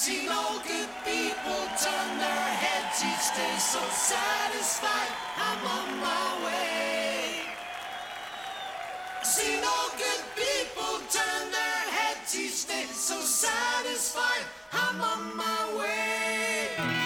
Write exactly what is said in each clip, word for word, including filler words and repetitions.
Seen all good people turn their heads each day, so satisfied I'm on my way. Seen all good people turn their heads each day, so satisfied I'm on my way.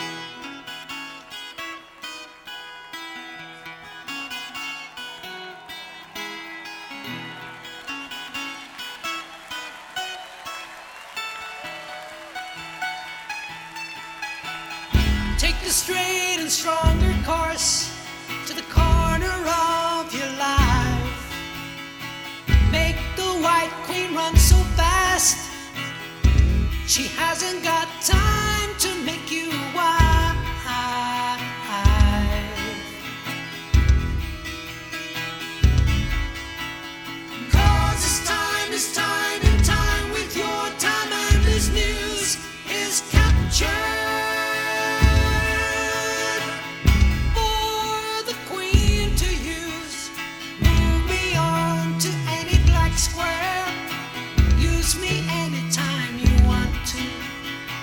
Take the straight and stronger course to the corner of your life. Make the White Queen run so fast, she hasn't got time to make you wife. 'Cause it's time, it's time, and time with your time, and this news is captured. Square, use me anytime you want to.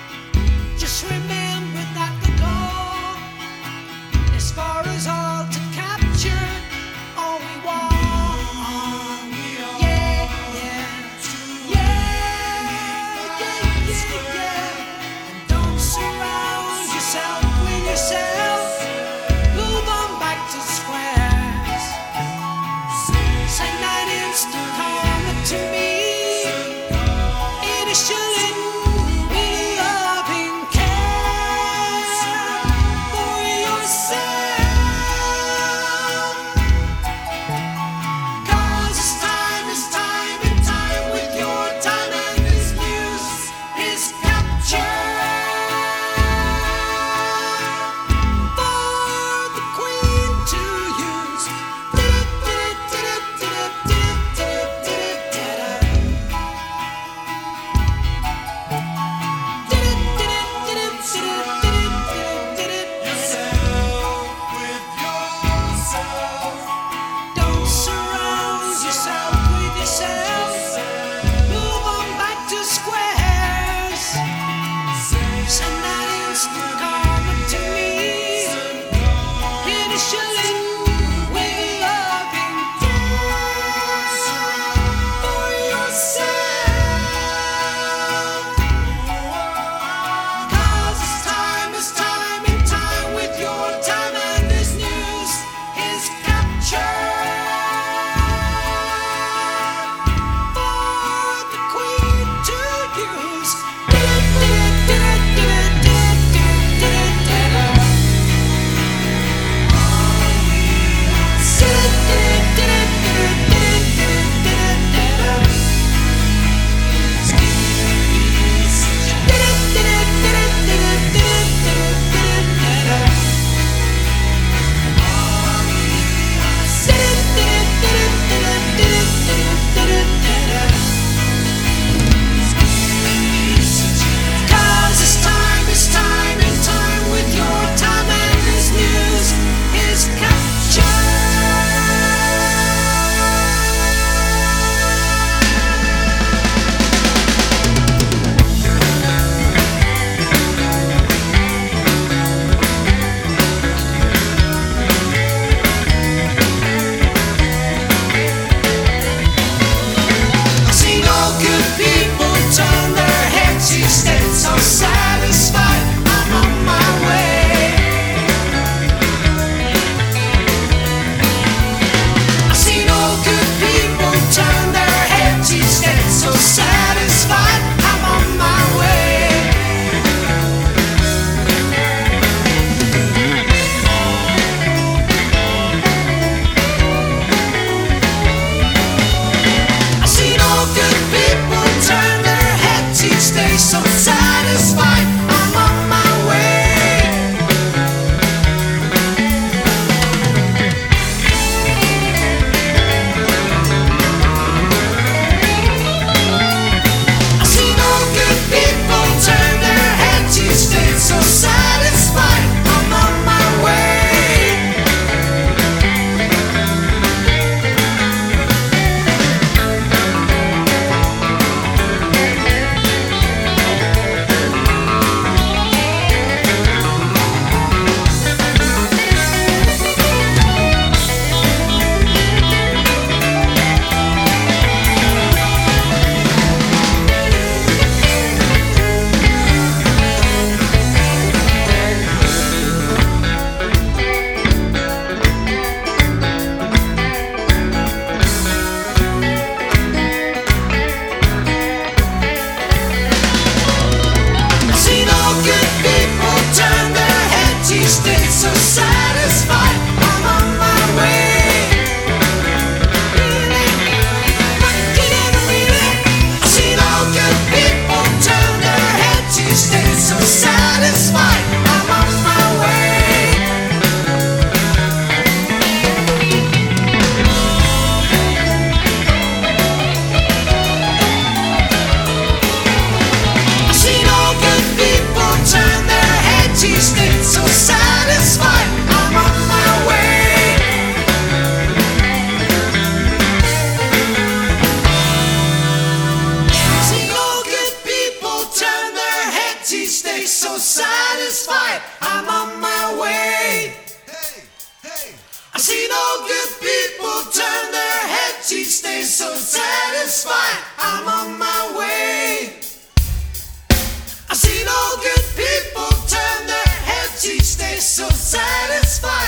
satisfied.